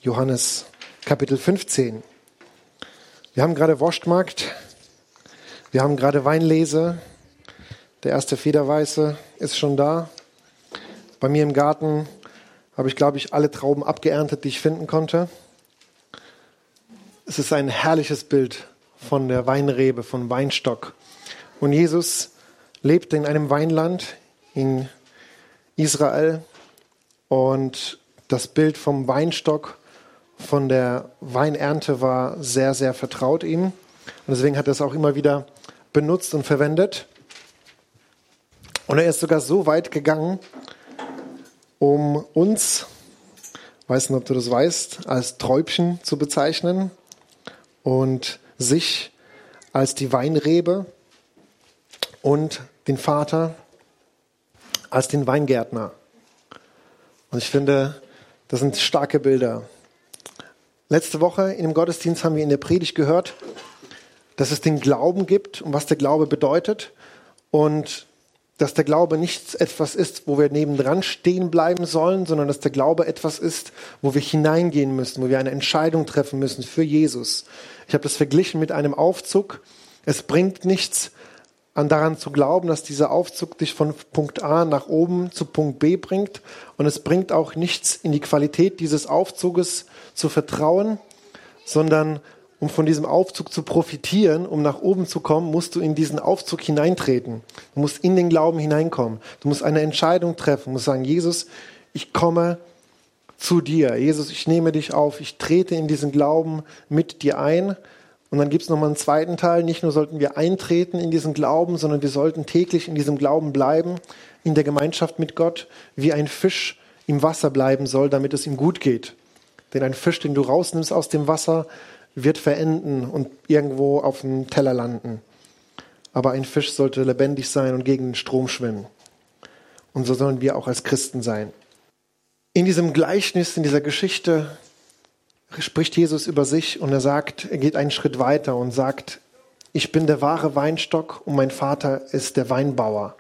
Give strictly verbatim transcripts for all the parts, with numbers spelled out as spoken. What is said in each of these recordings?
Johannes Kapitel fünfzehn. Wir haben gerade Wurstmarkt, wir haben gerade Weinlese, der erste Federweiße ist schon da. Bei mir im Garten habe ich, glaube ich, alle Trauben abgeerntet, die ich finden konnte. Es ist ein herrliches Bild von der Weinrebe, von Weinstock. Und Jesus lebte in einem Weinland in Israel und das Bild vom Weinstock, von der Weinernte war sehr, sehr vertraut ihm. Und deswegen hat er es auch immer wieder benutzt und verwendet. Und er ist sogar so weit gegangen, um uns, weiß nicht, ob du das weißt, als Träubchen zu bezeichnen und sich als die Weinrebe und den Vater als den Weingärtner. Und ich finde, das sind starke Bilder. Letzte Woche in dem Gottesdienst haben wir in der Predigt gehört, dass es den Glauben gibt und was der Glaube bedeutet und dass der Glaube nicht etwas ist, wo wir nebendran stehen bleiben sollen, sondern dass der Glaube etwas ist, wo wir hineingehen müssen, wo wir eine Entscheidung treffen müssen für Jesus. Ich habe das verglichen mit einem Aufzug. Es bringt nichts, an daran zu glauben, dass dieser Aufzug dich von Punkt A nach oben zu Punkt B bringt. Und es bringt auch nichts, in die Qualität dieses Aufzuges zu vertrauen, sondern um von diesem Aufzug zu profitieren, um nach oben zu kommen, musst du in diesen Aufzug hineintreten. Du musst in den Glauben hineinkommen. Du musst eine Entscheidung treffen. Du musst sagen, Jesus, ich komme zu dir. Jesus, ich nehme dich auf. Ich trete in diesen Glauben mit dir ein. Und dann gibt es nochmal einen zweiten Teil. Nicht nur sollten wir eintreten in diesen Glauben, sondern wir sollten täglich in diesem Glauben bleiben, in der Gemeinschaft mit Gott, wie ein Fisch im Wasser bleiben soll, damit es ihm gut geht. Denn ein Fisch, den du rausnimmst aus dem Wasser, wird verenden und irgendwo auf dem Teller landen. Aber ein Fisch sollte lebendig sein und gegen den Strom schwimmen. Und so sollen wir auch als Christen sein. In diesem Gleichnis, in dieser Geschichte spricht Jesus über sich und er sagt, er geht einen Schritt weiter und sagt, ich bin der wahre Weinstock und mein Vater ist der Weinbauer.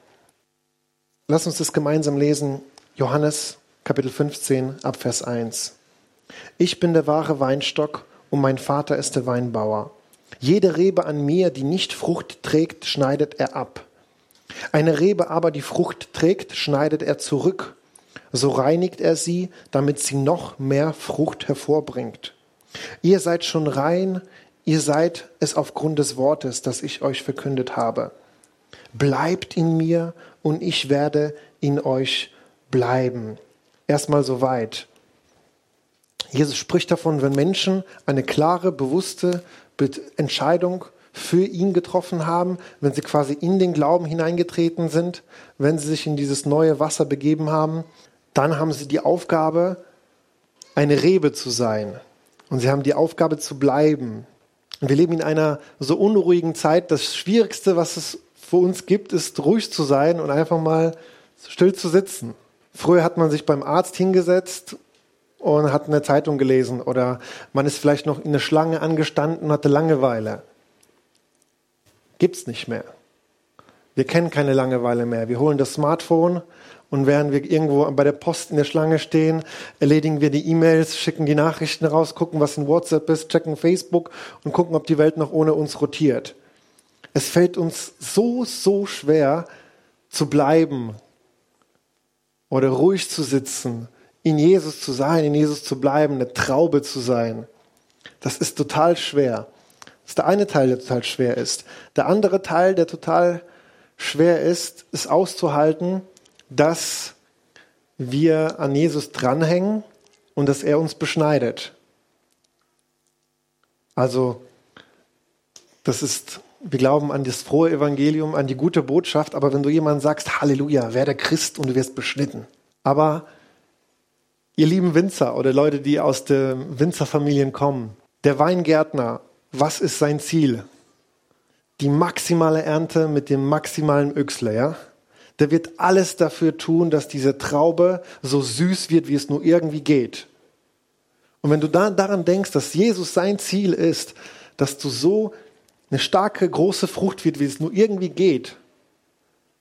Lass uns das gemeinsam lesen. Johannes Kapitel fünfzehn ab Vers eins. Ich bin der wahre Weinstock und mein Vater ist der Weinbauer. Jede Rebe an mir, die nicht Frucht trägt, schneidet er ab. Eine Rebe aber, die Frucht trägt, schneidet er zurück. So reinigt er sie, damit sie noch mehr Frucht hervorbringt. Ihr seid schon rein, ihr seid es aufgrund des Wortes, das ich euch verkündet habe. Bleibt in mir und ich werde in euch bleiben. Erstmal soweit. Jesus spricht davon, wenn Menschen eine klare, bewusste Entscheidung für ihn getroffen haben, wenn sie quasi in den Glauben hineingetreten sind, wenn sie sich in dieses neue Wasser begeben haben, dann haben sie die Aufgabe, eine Rebe zu sein. Und sie haben die Aufgabe zu bleiben. Und wir leben in einer so unruhigen Zeit. Das Schwierigste, was es für uns gibt, ist ruhig zu sein und einfach mal still zu sitzen. Früher hat man sich beim Arzt hingesetzt und hat eine Zeitung gelesen oder man ist vielleicht noch in der Schlange angestanden und hatte Langeweile. Gibt's nicht mehr. Wir kennen keine Langeweile mehr. Wir holen das Smartphone und während wir irgendwo bei der Post in der Schlange stehen, erledigen wir die E-Mails, schicken die Nachrichten raus, gucken, was in WhatsApp ist, checken Facebook und gucken, ob die Welt noch ohne uns rotiert. Es fällt uns so, so schwer zu bleiben oder ruhig zu sitzen, in Jesus zu sein, in Jesus zu bleiben, eine Traube zu sein. Das ist total schwer. Das ist der eine Teil, der total schwer ist. Der andere Teil, der total schwer ist, ist auszuhalten, dass wir an Jesus dranhängen und dass er uns beschneidet. Also, das ist, wir glauben an das frohe Evangelium, an die gute Botschaft, aber wenn du jemandem sagst, Halleluja, werde Christ und du wirst beschnitten. Aber ihr lieben Winzer oder Leute, die aus den Winzerfamilien kommen, der Weingärtner, was ist sein Ziel? Die maximale Ernte mit dem maximalen Öchsle, ja? Der wird alles dafür tun, dass diese Traube so süß wird, wie es nur irgendwie geht. Und wenn du da daran denkst, dass Jesus sein Ziel ist, dass du so eine starke, große Frucht wird, wie es nur irgendwie geht,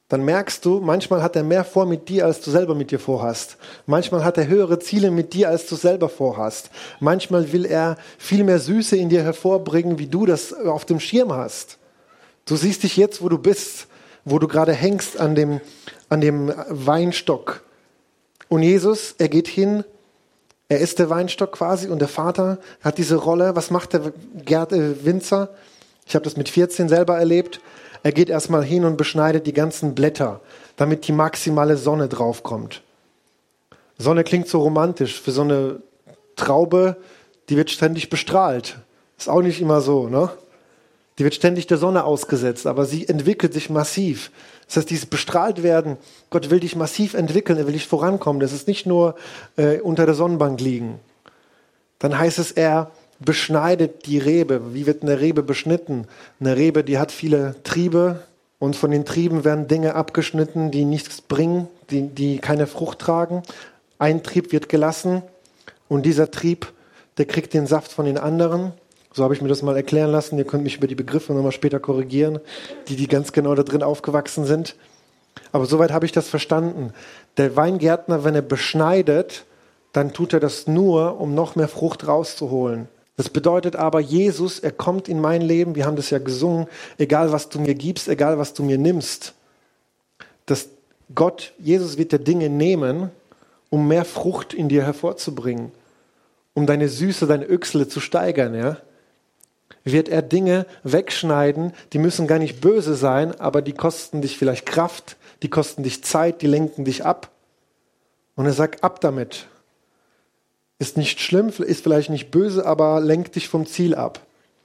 dann merkst du, manchmal hat er mehr vor mit dir, als du selber mit dir vorhast. Manchmal hat er höhere Ziele mit dir, als du selber vorhast. Manchmal will er viel mehr Süße in dir hervorbringen, wie du das auf dem Schirm hast. Du siehst dich jetzt, wo du bist, wo du gerade hängst an dem, an dem Weinstock. Und Jesus, er geht hin, er ist der Weinstock quasi und der Vater hat diese Rolle. Was macht der Gerd, äh, Winzer? Ich habe das mit vierzehn selber erlebt. Er geht erstmal hin und beschneidet die ganzen Blätter, damit die maximale Sonne draufkommt. Sonne klingt so romantisch. Für so eine Traube, die wird ständig bestrahlt. Ist auch nicht immer so, ne? Die wird ständig der Sonne ausgesetzt, aber sie entwickelt sich massiv. Das heißt, dieses bestrahlt werden, Gott will dich massiv entwickeln, er will dich vorankommen. Das ist nicht nur äh, unter der Sonnenbank liegen. Dann heißt es, er beschneidet die Rebe. Wie wird eine Rebe beschnitten? Eine Rebe, die hat viele Triebe und von den Trieben werden Dinge abgeschnitten, die nichts bringen, die, die keine Frucht tragen. Ein Trieb wird gelassen und dieser Trieb, der kriegt den Saft von den anderen. So habe ich mir das mal erklären lassen. Ihr könnt mich über die Begriffe nochmal später korrigieren, die, die ganz genau da drin aufgewachsen sind. Aber soweit habe ich das verstanden. Der Weingärtner, wenn er beschneidet, dann tut er das nur, um noch mehr Frucht rauszuholen. Das bedeutet aber, Jesus, er kommt in mein Leben, wir haben das ja gesungen, egal was du mir gibst, egal was du mir nimmst. Dass Gott, Jesus wird dir Dinge nehmen, um mehr Frucht in dir hervorzubringen, um deine Süße, deine Öchsle zu steigern, ja. Wird er Dinge wegschneiden, die müssen gar nicht böse sein, aber die kosten dich vielleicht Kraft, die kosten dich Zeit, die lenken dich ab. Und er sagt, ab damit. Ist nicht schlimm, ist vielleicht nicht böse, aber lenkt dich vom Ziel ab.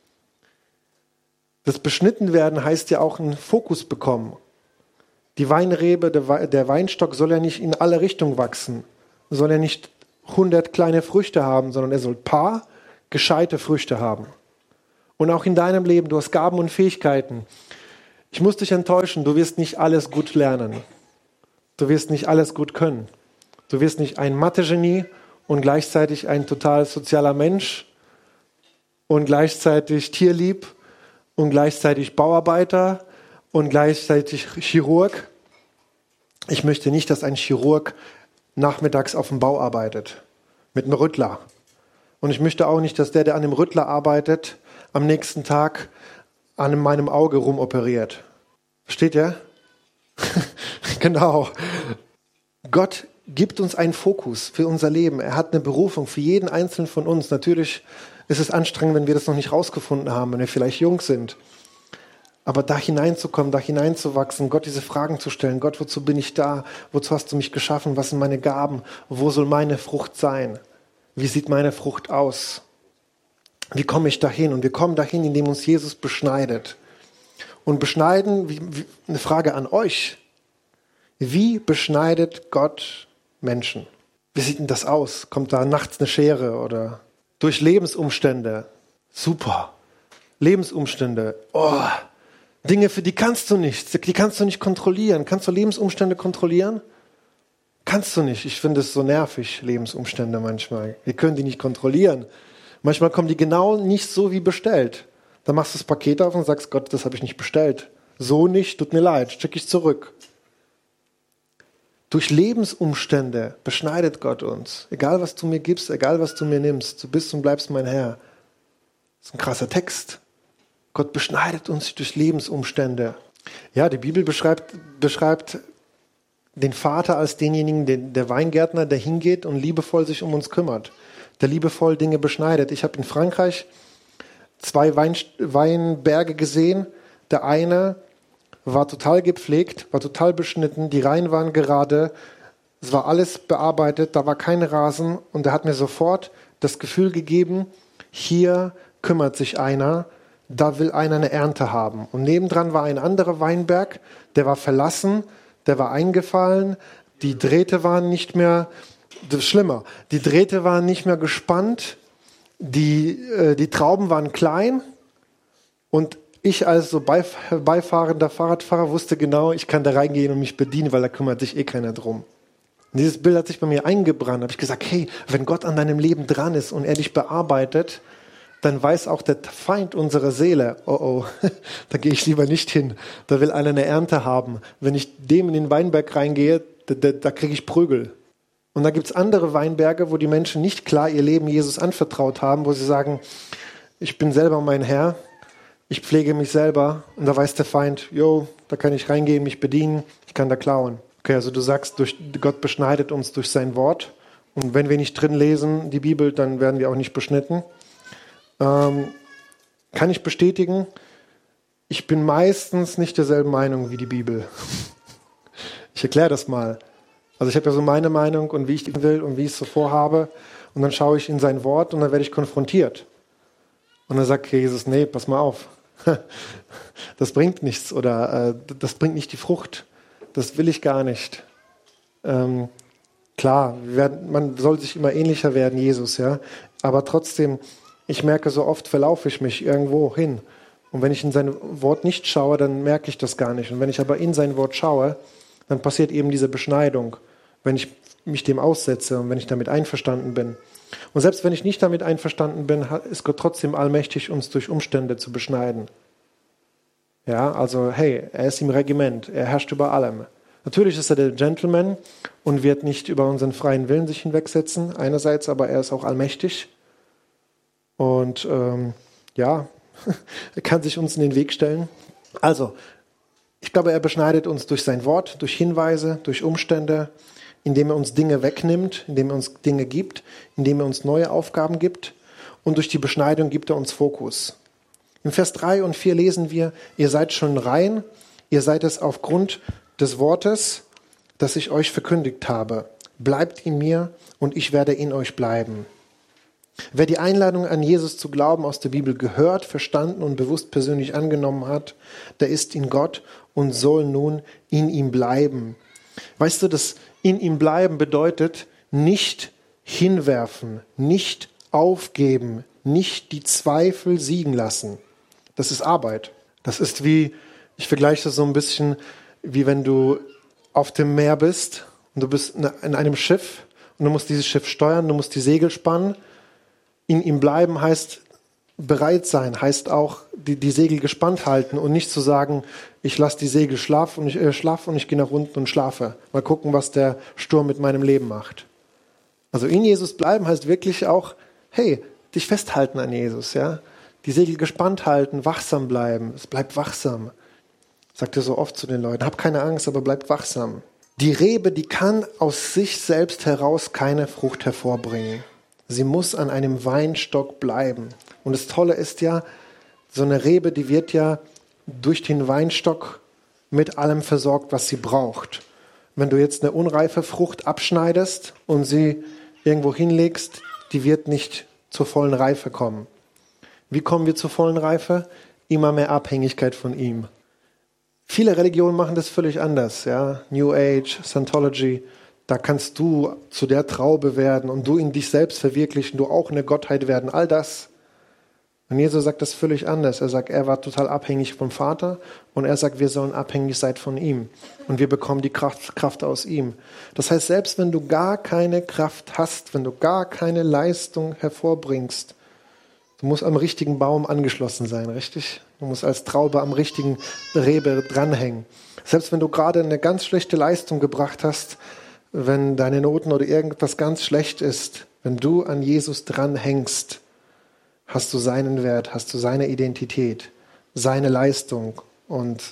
Das Beschnittenwerden heißt ja auch einen Fokus bekommen. Die Weinrebe, der Weinstock soll ja nicht in alle Richtungen wachsen. Soll ja nicht hundert kleine Früchte haben, sondern er soll ein paar gescheite Früchte haben. Und auch in deinem Leben, du hast Gaben und Fähigkeiten. Ich muss dich enttäuschen, du wirst nicht alles gut lernen. Du wirst nicht alles gut können. Du wirst nicht ein Mathe-Genie und gleichzeitig ein total sozialer Mensch und gleichzeitig tierlieb und gleichzeitig Bauarbeiter und gleichzeitig Chirurg. Ich möchte nicht, dass ein Chirurg nachmittags auf dem Bau arbeitet mit einem Rüttler. Und ich möchte auch nicht, dass der, der an dem Rüttler arbeitet, am nächsten Tag an meinem Auge rumoperiert. Versteht ihr? Genau. Gott gibt uns einen Fokus für unser Leben. Er hat eine Berufung für jeden Einzelnen von uns. Natürlich ist es anstrengend, wenn wir das noch nicht rausgefunden haben, wenn wir vielleicht jung sind. Aber da hineinzukommen, da hineinzuwachsen, Gott diese Fragen zu stellen. Gott, wozu bin ich da? Wozu hast du mich geschaffen? Was sind meine Gaben? Wo soll meine Frucht sein? Wie sieht meine Frucht aus? Wie komme ich dahin? Und wir kommen dahin, indem uns Jesus beschneidet. Und beschneiden, wie, wie, eine Frage an euch. Wie beschneidet Gott Menschen? Wie sieht denn das aus? Kommt da nachts eine Schere oder durch Lebensumstände? Super. Lebensumstände. Oh, Dinge, für die kannst du nicht. Die kannst du nicht kontrollieren. Kannst du Lebensumstände kontrollieren? Kannst du nicht. Ich finde es so nervig, Lebensumstände manchmal. Wir können die nicht kontrollieren. Manchmal kommen die genau nicht so wie bestellt. Dann machst du das Paket auf und sagst, Gott, das habe ich nicht bestellt. So nicht, tut mir leid, schicke ich zurück. Durch Lebensumstände beschneidet Gott uns. Egal, was du mir gibst, egal, was du mir nimmst, du bist und bleibst mein Herr. Das ist ein krasser Text. Gott beschneidet uns durch Lebensumstände. Ja, die Bibel beschreibt, beschreibt den Vater als denjenigen, den, der Weingärtner, der hingeht und liebevoll sich um uns kümmert. Der liebevoll Dinge beschneidet. Ich habe in Frankreich zwei Wein, Weinberge gesehen. Der eine war total gepflegt, war total beschnitten, die Reihen waren gerade, es war alles bearbeitet, da war kein Rasen und er hat mir sofort das Gefühl gegeben, hier kümmert sich einer, da will einer eine Ernte haben. Und nebendran war ein anderer Weinberg, der war verlassen, der war eingefallen, die Drähte waren nicht mehr, das ist schlimmer, die Drähte waren nicht mehr gespannt, die, äh, die Trauben waren klein und ich als so beif- beifahrender Fahrradfahrer wusste genau, ich kann da reingehen und mich bedienen, weil da kümmert sich eh keiner drum. Und dieses Bild hat sich bei mir eingebrannt. Da habe ich gesagt, hey, wenn Gott an deinem Leben dran ist und er dich bearbeitet, dann weiß auch der Feind unserer Seele, oh oh, da gehe ich lieber nicht hin, da will einer eine Ernte haben. Wenn ich dem in den Weinberg reingehe, da, da, da kriege ich Prügel. Und da gibt es andere Weinberge, wo die Menschen nicht klar ihr Leben Jesus anvertraut haben, wo sie sagen, ich bin selber mein Herr, ich pflege mich selber und da weiß der Feind, jo, da kann ich reingehen, mich bedienen, ich kann da klauen. Okay, also du sagst, durch, Gott beschneidet uns durch sein Wort und wenn wir nicht drin lesen, die Bibel, dann werden wir auch nicht beschnitten. Ähm, kann ich bestätigen, ich bin meistens nicht derselben Meinung wie die Bibel. Ich erkläre das mal. Also ich habe ja so meine Meinung und wie ich die will und wie ich es so vorhabe und dann schaue ich in sein Wort und dann werde ich konfrontiert. Und dann sagt Jesus, nee, pass mal auf, das bringt nichts oder äh, das bringt nicht die Frucht, das will ich gar nicht. Ähm, klar, wir werden, man soll sich immer ähnlicher werden, Jesus, ja, aber trotzdem, ich merke, so oft verlaufe ich mich irgendwo hin. Und wenn ich in sein Wort nicht schaue, dann merke ich das gar nicht. Und wenn ich aber in sein Wort schaue, dann passiert eben diese Beschneidung, wenn ich mich dem aussetze und wenn ich damit einverstanden bin. Und selbst wenn ich nicht damit einverstanden bin, ist Gott trotzdem allmächtig, uns durch Umstände zu beschneiden. Ja, also hey, er ist im Regiment, er herrscht über allem. Natürlich ist er der Gentleman und wird nicht über unseren freien Willen sich hinwegsetzen, einerseits, aber er ist auch allmächtig. Und ähm, ja, er kann sich uns in den Weg stellen. Also, ich glaube, er beschneidet uns durch sein Wort, durch Hinweise, durch Umstände, indem er uns Dinge wegnimmt, indem er uns Dinge gibt, indem er uns neue Aufgaben gibt. Und durch die Beschneidung gibt er uns Fokus. In Vers drei und vier lesen wir, ihr seid schon rein, ihr seid es aufgrund des Wortes, das ich euch verkündigt habe. Bleibt in mir und ich werde in euch bleiben. Wer die Einladung an Jesus zu glauben aus der Bibel gehört, verstanden und bewusst persönlich angenommen hat, der ist in Gott und soll nun in ihm bleiben. Weißt du, das in ihm bleiben bedeutet nicht hinwerfen, nicht aufgeben, nicht die Zweifel siegen lassen. Das ist Arbeit. Das ist wie, ich vergleiche das so ein bisschen, wie wenn du auf dem Meer bist und du bist in einem Schiff und du musst dieses Schiff steuern, du musst die Segel spannen. In ihm bleiben heißt bereit sein, heißt auch die, die Segel gespannt halten und nicht zu sagen, ich lasse die Segel schlafen und ich äh, schlafe und ich gehe nach unten und schlafe. Mal gucken, was der Sturm mit meinem Leben macht. Also in Jesus bleiben heißt wirklich auch, hey, dich festhalten an Jesus, ja, die Segel gespannt halten, wachsam bleiben. Es bleibt wachsam. Sagt er so oft zu den Leuten, hab keine Angst, aber bleibt wachsam. Die Rebe, die kann aus sich selbst heraus keine Frucht hervorbringen. Sie muss an einem Weinstock bleiben. Und das Tolle ist ja, so eine Rebe, die wird ja durch den Weinstock mit allem versorgt, was sie braucht. Wenn du jetzt eine unreife Frucht abschneidest und sie irgendwo hinlegst, die wird nicht zur vollen Reife kommen. Wie kommen wir zur vollen Reife? Immer mehr Abhängigkeit von ihm. Viele Religionen machen das völlig anders. Ja? New Age, Scientology. Da kannst du zu der Traube werden und du in dich selbst verwirklichen, du auch eine Gottheit werden, all das. Und Jesus sagt das völlig anders. Er sagt, er war total abhängig vom Vater und er sagt, wir sollen abhängig sein von ihm. Und wir bekommen die Kraft, Kraft aus ihm. Das heißt, selbst wenn du gar keine Kraft hast, wenn du gar keine Leistung hervorbringst, du musst am richtigen Baum angeschlossen sein, richtig? Du musst als Traube am richtigen Rebe dranhängen. Selbst wenn du gerade eine ganz schlechte Leistung gebracht hast, wenn deine Noten oder irgendwas ganz schlecht ist, wenn du an Jesus dranhängst, hast du seinen Wert, hast du seine Identität, seine Leistung. Und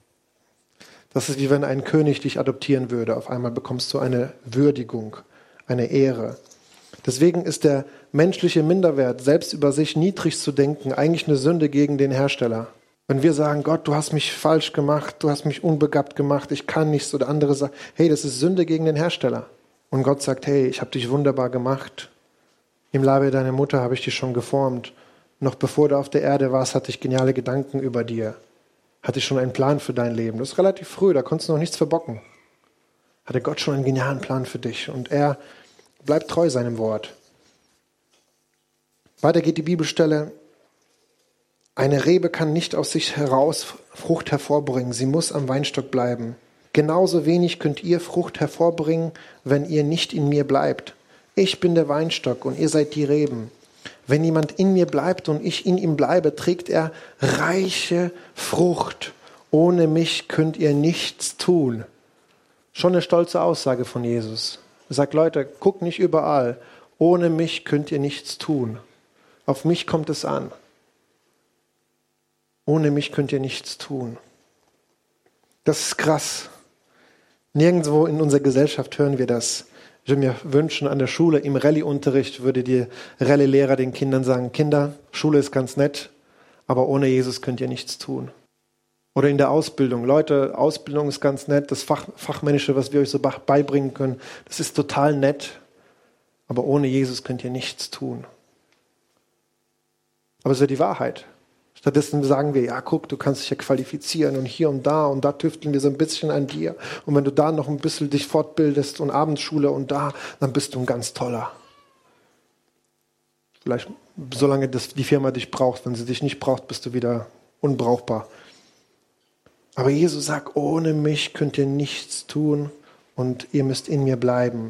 das ist wie wenn ein König dich adoptieren würde. Auf einmal bekommst du eine Würdigung, eine Ehre. Deswegen ist der menschliche Minderwert, selbst über sich niedrig zu denken, eigentlich eine Sünde gegen den Hersteller. Wenn wir sagen, Gott, du hast mich falsch gemacht, du hast mich unbegabt gemacht, ich kann nichts, oder andere sagen, hey, das ist Sünde gegen den Hersteller. Und Gott sagt, hey, ich habe dich wunderbar gemacht. Im Leibe deiner Mutter habe ich dich schon geformt. Noch bevor du auf der Erde warst, hatte ich geniale Gedanken über dir. Hatte ich schon einen Plan für dein Leben. Das ist relativ früh, da konntest du noch nichts verbocken. Hatte Gott schon einen genialen Plan für dich. Und er bleibt treu seinem Wort. Weiter geht die Bibelstelle. Eine Rebe kann nicht aus sich heraus Frucht hervorbringen. Sie muss am Weinstock bleiben. Genauso wenig könnt ihr Frucht hervorbringen, wenn ihr nicht in mir bleibt. Ich bin der Weinstock und ihr seid die Reben. wenn jemand in mir bleibt und ich in ihm bleibe, trägt er reiche Frucht. Ohne mich könnt ihr nichts tun. Schon eine stolze Aussage von Jesus. Er sagt, Leute, guckt nicht überall. Ohne mich könnt ihr nichts tun. Auf mich kommt es an. Ohne mich könnt ihr nichts tun. Das ist krass. Nirgendwo in unserer Gesellschaft hören wir das. Ich würde mir wünschen, an der Schule, im Rallye-Unterricht würde die Rallye-Lehrer den Kindern sagen, Kinder, Schule ist ganz nett, aber ohne Jesus könnt ihr nichts tun. Oder in der Ausbildung. Leute, Ausbildung ist ganz nett, das Fach, Fachmännische, was wir euch so beibringen können, das ist total nett, aber ohne Jesus könnt ihr nichts tun. Aber es ist ja die Wahrheit. Stattdessen sagen wir, ja guck, du kannst dich ja qualifizieren und hier und da und da tüfteln wir so ein bisschen an dir. Und wenn du da noch ein bisschen dich fortbildest und Abendschule und da, dann bist du ein ganz toller. Vielleicht solange das, die Firma dich braucht. Wenn sie dich nicht braucht, bist du wieder unbrauchbar. Aber Jesus sagt, ohne mich könnt ihr nichts tun und ihr müsst in mir bleiben.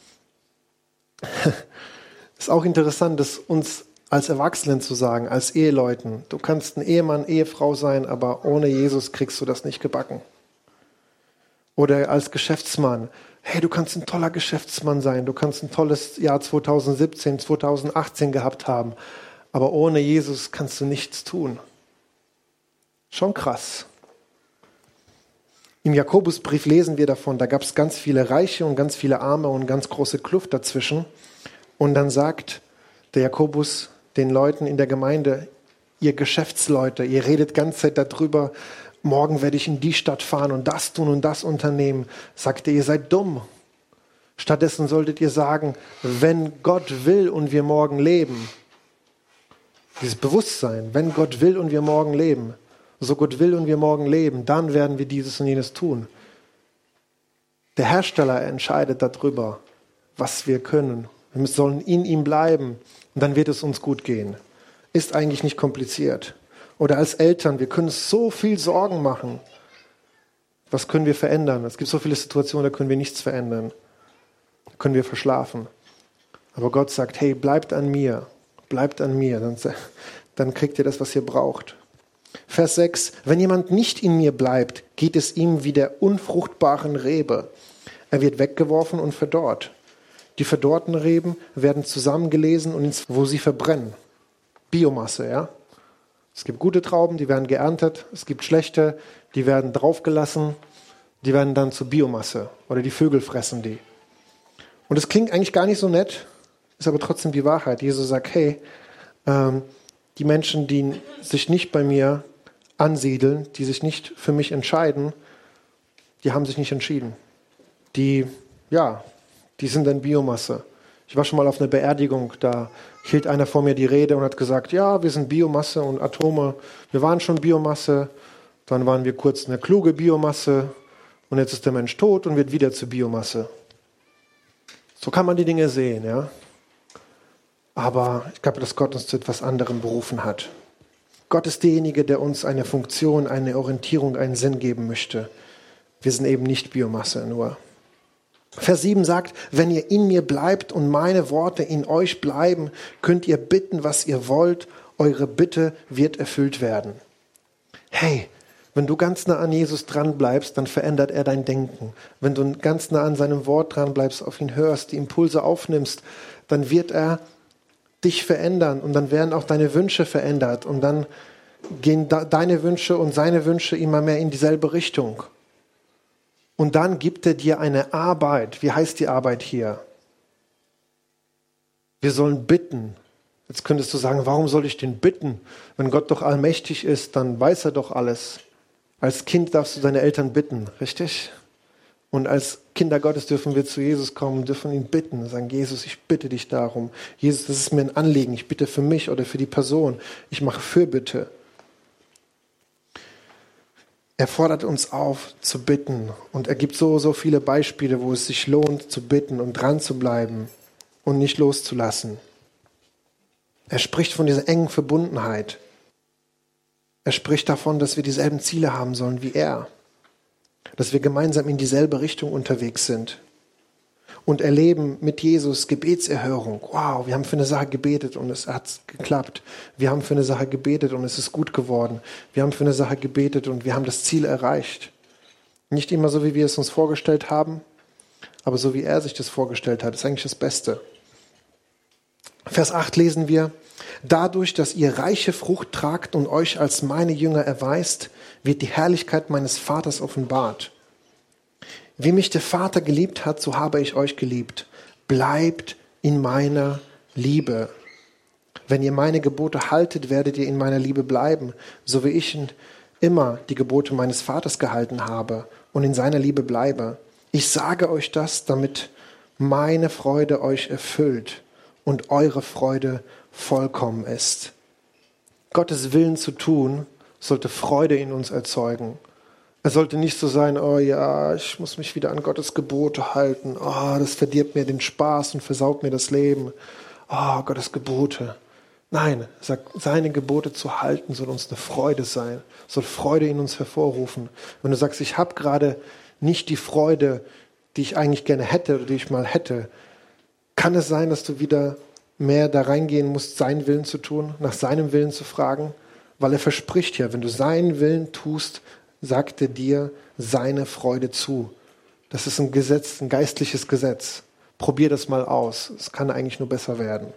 Ist auch interessant, dass uns als Erwachsenen zu sagen, als Eheleuten, du kannst ein Ehemann, Ehefrau sein, aber ohne Jesus kriegst du das nicht gebacken. Oder als Geschäftsmann, hey, du kannst ein toller Geschäftsmann sein, du kannst ein tolles Jahr zwanzig siebzehn, zwanzig achtzehn gehabt haben, aber ohne Jesus kannst du nichts tun. Schon krass. Im Jakobusbrief lesen wir davon, da gab es ganz viele Reiche und ganz viele Arme und ganz große Kluft dazwischen. Und dann sagt der Jakobus den Leuten in der Gemeinde, ihr Geschäftsleute, ihr redet ganze Zeit darüber, morgen werde ich in die Stadt fahren und das tun und das unternehmen. Sagt er, ihr seid dumm. Stattdessen solltet ihr sagen, wenn Gott will und wir morgen leben, dieses Bewusstsein, wenn Gott will und wir morgen leben, so Gott will und wir morgen leben, dann werden wir dieses und jenes tun. Der Hersteller entscheidet darüber, was wir können. Wir sollen in ihm bleiben und dann wird es uns gut gehen. Ist eigentlich nicht kompliziert. Oder als Eltern, wir können uns so viel Sorgen machen. Was können wir verändern? Es gibt so viele Situationen, da können wir nichts verändern. Da können wir verschlafen. Aber Gott sagt, hey, bleibt an mir. Bleibt an mir. Dann, dann kriegt ihr das, was ihr braucht. Vers sechs. Wenn jemand nicht in mir bleibt, geht es ihm wie der unfruchtbaren Rebe. Er wird weggeworfen und verdorrt. Die verdorrten Reben werden zusammengelesen und ins, wo sie verbrennen. Biomasse, ja. Es gibt gute Trauben, die werden geerntet. Es gibt schlechte, die werden draufgelassen. Die werden dann zu Biomasse. Oder die Vögel fressen die. Und es klingt eigentlich gar nicht so nett, ist aber trotzdem die Wahrheit. Jesus sagt, hey, ähm, die Menschen, die sich nicht bei mir ansiedeln, die sich nicht für mich entscheiden, die haben sich nicht entschieden. Die, ja, die sind dann Biomasse. Ich war schon mal auf einer Beerdigung, da hielt einer vor mir die Rede und hat gesagt, ja, wir sind Biomasse und Atome. Wir waren schon Biomasse, dann waren wir kurz eine kluge Biomasse und jetzt ist der Mensch tot und wird wieder zur Biomasse. So kann man die Dinge sehen, ja. Aber ich glaube, dass Gott uns zu etwas anderem berufen hat. Gott ist derjenige, der uns eine Funktion, eine Orientierung, einen Sinn geben möchte. Wir sind eben nicht Biomasse nur. Vers sieben sagt, wenn ihr in mir bleibt und meine Worte in euch bleiben, könnt ihr bitten, was ihr wollt. Eure Bitte wird erfüllt werden. Hey, wenn du ganz nah an Jesus dran bleibst, dann verändert er dein Denken. Wenn du ganz nah an seinem Wort dran bleibst, auf ihn hörst, die Impulse aufnimmst, dann wird er dich verändern und dann werden auch deine Wünsche verändert und dann gehen da deine Wünsche und seine Wünsche immer mehr in dieselbe Richtung. Und dann gibt er dir eine Arbeit. Wie heißt die Arbeit hier? Wir sollen bitten. Jetzt könntest du sagen, warum soll ich den bitten? Wenn Gott doch allmächtig ist, dann weiß er doch alles. Als Kind darfst du deine Eltern bitten, richtig? Und als Kinder Gottes dürfen wir zu Jesus kommen, dürfen ihn bitten und sagen, Jesus, ich bitte dich darum. Jesus, das ist mir ein Anliegen. Ich bitte für mich oder für die Person. Ich mache Fürbitte. Er fordert uns auf, zu bitten. Und er gibt so, so viele Beispiele, wo es sich lohnt, zu bitten und dran zu bleiben und nicht loszulassen. Er spricht von dieser engen Verbundenheit. Er spricht davon, dass wir dieselben Ziele haben sollen wie er. Dass wir gemeinsam in dieselbe Richtung unterwegs sind. und erleben mit Jesus Gebetserhörung. Wow, wir haben für eine Sache gebetet und es hat geklappt. Wir haben für eine Sache gebetet und es ist gut geworden. Wir haben für eine Sache gebetet und wir haben das Ziel erreicht. Nicht immer so, wie wir es uns vorgestellt haben, aber so, wie er sich das vorgestellt hat. Das ist eigentlich das Beste. Vers acht lesen wir: Dadurch, dass ihr reiche Frucht tragt und euch als meine Jünger erweist, wird die Herrlichkeit meines Vaters offenbart. Wie mich der Vater geliebt hat, so habe ich euch geliebt. Bleibt in meiner Liebe. Wenn ihr meine Gebote haltet, werdet ihr in meiner Liebe bleiben, so wie ich immer die Gebote meines Vaters gehalten habe und in seiner Liebe bleibe. Ich sage euch das, damit meine Freude euch erfüllt und eure Freude vollkommen ist. Gottes Willen zu tun, sollte Freude in uns erzeugen. Es sollte nicht so sein, oh ja, ich muss mich wieder an Gottes Gebote halten. Oh, das verdirbt mir den Spaß und versaut mir das Leben. Oh, Gottes Gebote. Nein, seine Gebote zu halten soll uns eine Freude sein, soll Freude in uns hervorrufen. Wenn du sagst, ich habe gerade nicht die Freude, die ich eigentlich gerne hätte oder die ich mal hätte, kann es sein, dass du wieder mehr da reingehen musst, seinen Willen zu tun, nach seinem Willen zu fragen? Weil er verspricht ja, wenn du seinen Willen tust, sagt er dir seine Freude zu. Das ist ein Gesetz, ein geistliches Gesetz. Probier das mal aus. Es kann eigentlich nur besser werden.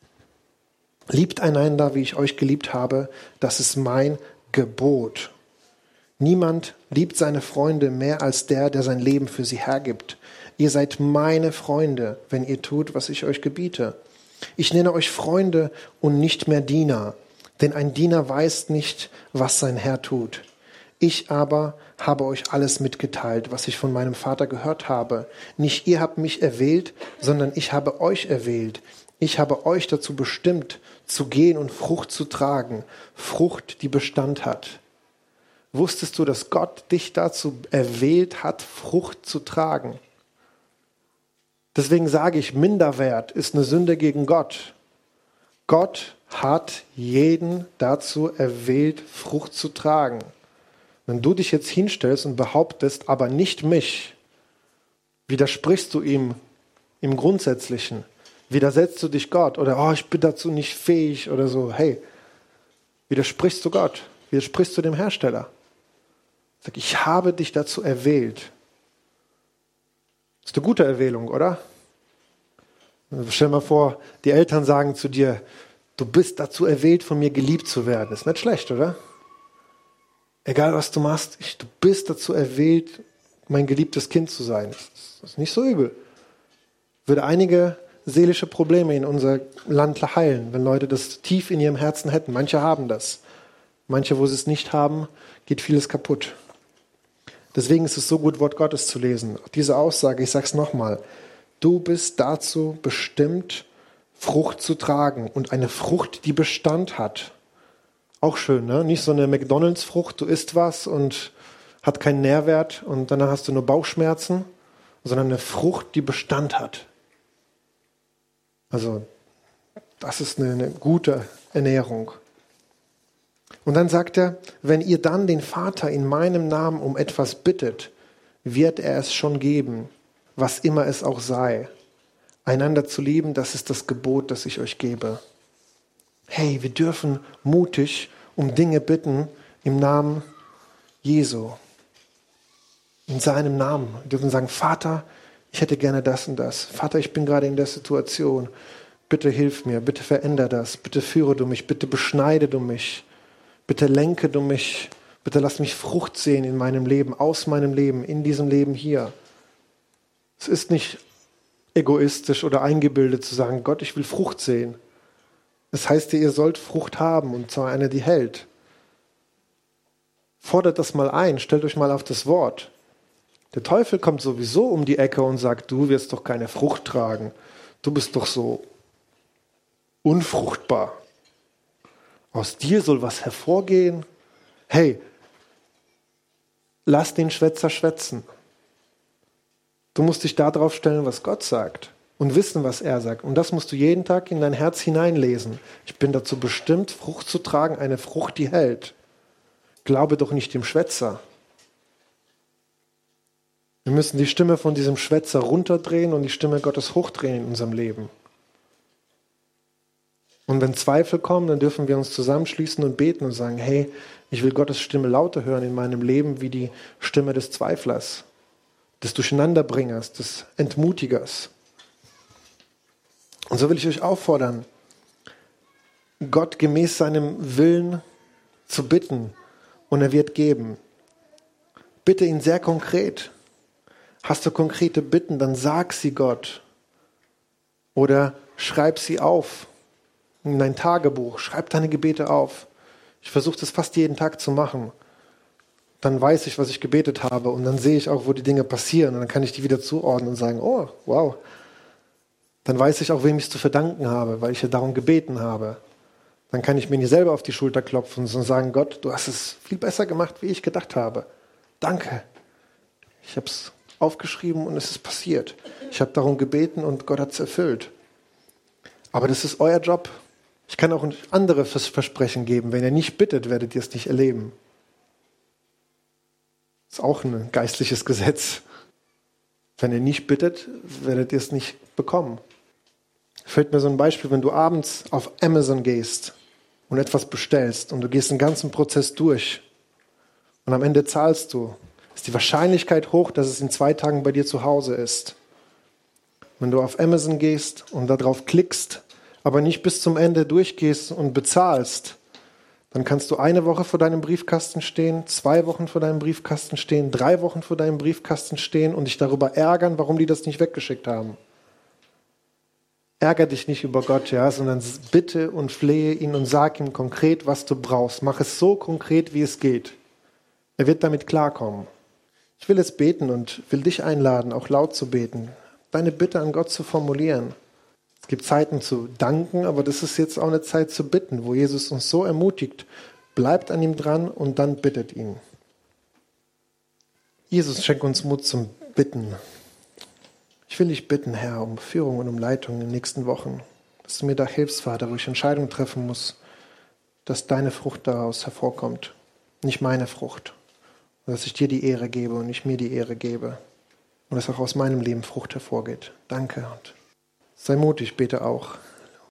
Liebt einander, wie ich euch geliebt habe. Das ist mein Gebot. Niemand liebt seine Freunde mehr als der, der sein Leben für sie hergibt. Ihr seid meine Freunde, wenn ihr tut, was ich euch gebiete. Ich nenne euch Freunde und nicht mehr Diener, denn ein Diener weiß nicht, was sein Herr tut. Ich aber habe euch alles mitgeteilt, was ich von meinem Vater gehört habe. Nicht ihr habt mich erwählt, sondern ich habe euch erwählt. Ich habe euch dazu bestimmt, zu gehen und Frucht zu tragen. Frucht, die Bestand hat. Wusstest du, dass Gott dich dazu erwählt hat, Frucht zu tragen? Deswegen sage ich, Minderwert ist eine Sünde gegen Gott. Gott hat jeden dazu erwählt, Frucht zu tragen. Wenn du dich jetzt hinstellst und behauptest, aber nicht mich, widersprichst du ihm im Grundsätzlichen. Widersetzt du dich Gott oder oh, ich bin dazu nicht fähig oder so. Hey, widersprichst du Gott? Widersprichst du dem Hersteller? Sag, ich habe dich dazu erwählt. Das ist eine gute Erwählung, oder? Stell dir mal vor, die Eltern sagen zu dir, du bist dazu erwählt, von mir geliebt zu werden. Ist nicht schlecht, oder? Egal, was du machst, ich, du bist dazu erwählt, mein geliebtes Kind zu sein. Das ist nicht so übel. Würde einige seelische Probleme in unser Land heilen, wenn Leute das tief in ihrem Herzen hätten. Manche haben das. Manche, wo sie es nicht haben, geht vieles kaputt. Deswegen ist es so gut, Wort Gottes zu lesen. Diese Aussage, ich sage es nochmal, du bist dazu bestimmt, Frucht zu tragen und eine Frucht, die Bestand hat. Auch schön, ne? Nicht so eine McDonalds-Frucht, du isst was und hat keinen Nährwert und danach hast du nur Bauchschmerzen, sondern eine Frucht, die Bestand hat. Also, das ist eine, eine gute Ernährung. Und dann sagt er, wenn ihr dann den Vater in meinem Namen um etwas bittet, wird er es schon geben, was immer es auch sei. Einander zu lieben, das ist das Gebot, das ich euch gebe. Hey, wir dürfen mutig um Dinge bitten im Namen Jesu. In seinem Namen. Wir dürfen sagen, Vater, ich hätte gerne das und das. Vater, ich bin gerade in der Situation. Bitte hilf mir, bitte veränder das. Bitte führe du mich, bitte beschneide du mich. Bitte lenke du mich. Bitte lass mich Frucht sehen in meinem Leben, aus meinem Leben, in diesem Leben hier. Es ist nicht egoistisch oder eingebildet zu sagen, Gott, ich will Frucht sehen. Das heißt, ihr sollt Frucht haben, und zwar eine, die hält. Fordert das mal ein, stellt euch mal auf das Wort. Der Teufel kommt sowieso um die Ecke und sagt, du wirst doch keine Frucht tragen. Du bist doch so unfruchtbar. Aus dir soll was hervorgehen. Hey, lass den Schwätzer schwätzen. Du musst dich darauf stellen, was Gott sagt. Und wissen, was er sagt. Und das musst du jeden Tag in dein Herz hineinlesen. Ich bin dazu bestimmt, Frucht zu tragen, eine Frucht, die hält. Glaube doch nicht dem Schwätzer. Wir müssen die Stimme von diesem Schwätzer runterdrehen und die Stimme Gottes hochdrehen in unserem Leben. Und wenn Zweifel kommen, dann dürfen wir uns zusammenschließen und beten und sagen, hey, ich will Gottes Stimme lauter hören in meinem Leben wie die Stimme des Zweiflers, des Durcheinanderbringers, des Entmutigers. Und so will ich euch auffordern, Gott gemäß seinem Willen zu bitten und er wird geben. Bitte ihn sehr konkret. Hast du konkrete Bitten, dann sag sie Gott. Oder schreib sie auf in dein Tagebuch. Schreib deine Gebete auf. Ich versuche das fast jeden Tag zu machen. Dann weiß ich, was ich gebetet habe und dann sehe ich auch, wo die Dinge passieren und dann kann ich die wieder zuordnen und sagen, oh, wow. Dann weiß ich auch, wem ich es zu verdanken habe, weil ich ja darum gebeten habe. Dann kann ich mir nicht selber auf die Schulter klopfen und sagen, Gott, du hast es viel besser gemacht, wie ich gedacht habe. Danke. Ich habe es aufgeschrieben und es ist passiert. Ich habe darum gebeten und Gott hat es erfüllt. Aber das ist euer Job. Ich kann auch andere Versprechen geben. Wenn ihr nicht bittet, werdet ihr es nicht erleben. Das ist auch ein geistliches Gesetz. Wenn ihr nicht bittet, werdet ihr es nicht bekommen. Fällt mir so ein Beispiel, wenn du abends auf Amazon gehst und etwas bestellst und du gehst den ganzen Prozess durch und am Ende zahlst du, ist die Wahrscheinlichkeit hoch, dass es in zwei Tagen bei dir zu Hause ist. Wenn du auf Amazon gehst und darauf klickst, aber nicht bis zum Ende durchgehst und bezahlst, dann kannst du eine Woche vor deinem Briefkasten stehen, zwei Wochen vor deinem Briefkasten stehen, drei Wochen vor deinem Briefkasten stehen und dich darüber ärgern, warum die das nicht weggeschickt haben. Ärger dich nicht über Gott, ja, sondern bitte und flehe ihn und sag ihm konkret, was du brauchst. Mach es so konkret, wie es geht. Er wird damit klarkommen. Ich will jetzt beten und will dich einladen, auch laut zu beten, deine Bitte an Gott zu formulieren. Es gibt Zeiten zu danken, aber das ist jetzt auch eine Zeit zu bitten, wo Jesus uns so ermutigt, bleibt an ihm dran und dann bittet ihn. Jesus, schenk uns Mut zum Bitten. Ich will dich bitten, Herr, um Führung und um Leitung in den nächsten Wochen, dass du mir da hilfst, Vater, wo ich Entscheidungen treffen muss, dass deine Frucht daraus hervorkommt, nicht meine Frucht. Und dass ich dir die Ehre gebe und nicht mir die Ehre gebe. Und dass auch aus meinem Leben Frucht hervorgeht. Danke und sei mutig, bete auch.